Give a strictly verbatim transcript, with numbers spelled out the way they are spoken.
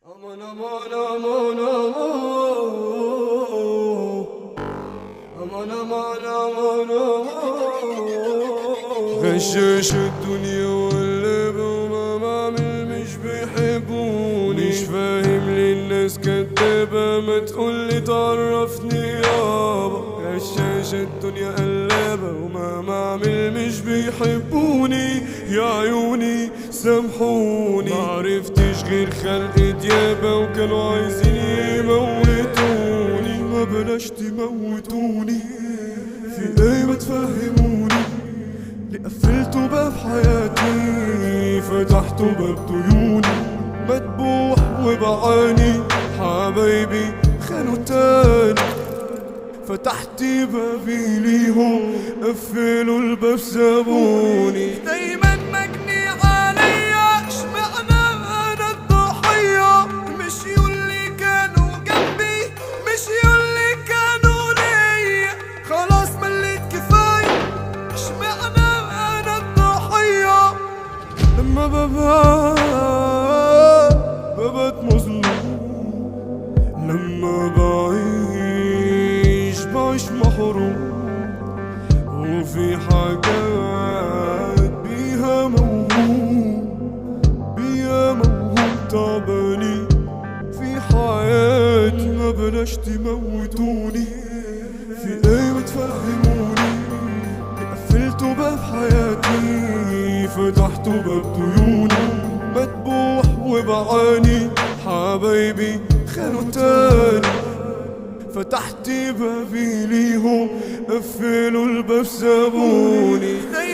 أمان أمان أمان أمان أمان أمان أمان غشاش الدنيا واللعبة وما بعمل مش بيحبوني، مش فاهم ليه الناس كدابة، ما تقولي تعرفني يابا. غشاش الدنيا قلابة وما بعمل مش بيحبوني، يا عيوني سامحوني معرفتش غير خلق ديابة وكانوا عايزين يموتوني. ما بلاش تموتوني، في ايه ما تفهموني، اللي قفلتوا باب حياتي فتحتوا باب ديوني. مدبوح وبعاني حبايبي خانوا تاني، فتحت بابي ليهم قفلوا الباب سابوني. دايما مجني عليا اشمعنى انا الضحية، مش يولي كانوا جنبي مش يولي كانوا ليا. خلاص مليت كفاية اشمعنى انا الضحية. لما ببات ببات مظلوم، لما بعيش بعيش محروم، وفي حاجات بيها موهوم بيها موهوم تعباني في حياتي. ما بلاش تموتوني، في ايه ما تفهموني، قفلتوا باب حياتي فتحتوا باب ديوني. مدبوح وبعاني حبايبي خانوا تاني، فتحت بابي ليهم قفلوا الباب سابوني.